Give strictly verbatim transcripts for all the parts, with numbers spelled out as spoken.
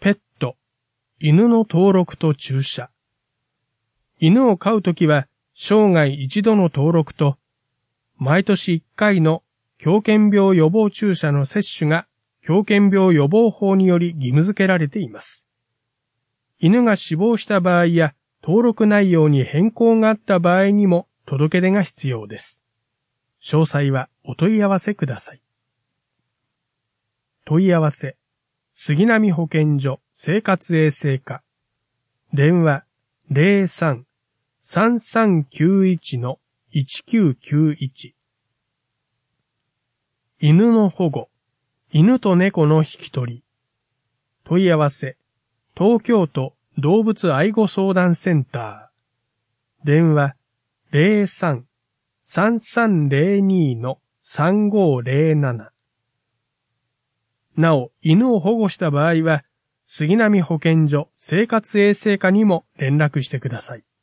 ペット、犬の登録と注射。犬を飼うときは生涯一度の登録と、毎年一回の狂犬病予防注射の接種が狂犬病予防法により義務付けられています。犬が死亡した場合や登録内容に変更があった場合にも届け出が必要です。詳細はお問い合わせください。問い合わせ、杉並保健所生活衛生課。電話 ゼロさん さんさんきゅういち いちきゅうきゅういち。犬の保護、犬と猫の引き取り。問い合わせ、東京都動物愛護相談センター。電話 ゼロさん さんさんゼロに さんごゼロなな。なお、犬を保護した場合は、杉並保健所生活衛生課にも連絡してください。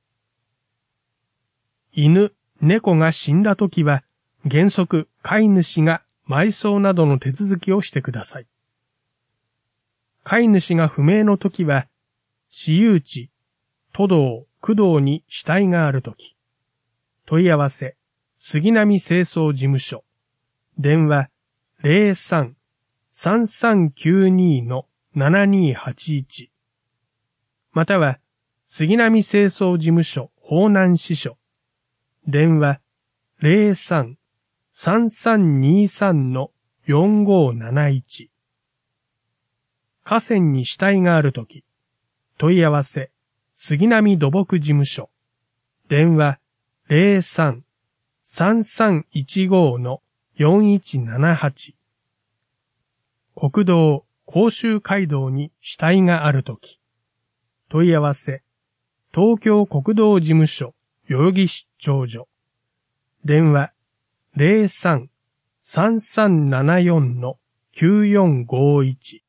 犬、猫が死んだときは、原則飼い主が埋葬などの手続きをしてください。飼い主が不明のときは、私有地、都道、区道に死体があるとき。問い合わせ、杉並清掃事務所。電話、ゼロさん さんさんきゅうに ななにはちいち。または、杉並清掃事務所方南支所。電話、ゼロさん さんさんにさん よんごなないち。河川に死体があるとき。問い合わせ、杉並土木事務所。電話、ゼロさん さんさんいちご よんいちななはち。国道、甲州街道に死体があるとき。問い合わせ、東京国道事務所、代々木出張所。電話、ゼロさん さんさんななよん きゅうよんごいち。